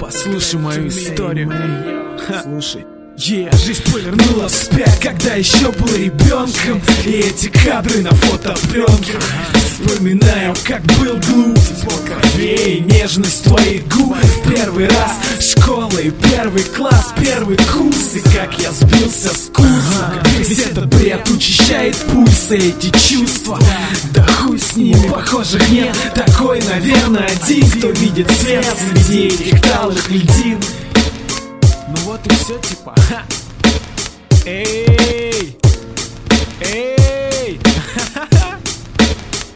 Послушай мою историю. Слушай. Жизнь повернула вспять, когда еще был ребенком. И эти кадры на фотопленке. Вспоминаю, как был глуп, тепло крови и нежность твоих губ. В первый раз школа и первый класс, первый курс. И как я сбился с курса. Весь этот бред учащает пульсы, эти чувства. Да хуй с ними, похожих нет. Такой, наверное, один, кто видит свет среди этих талых льдин. Ну вот и все, типа. Эй, эй.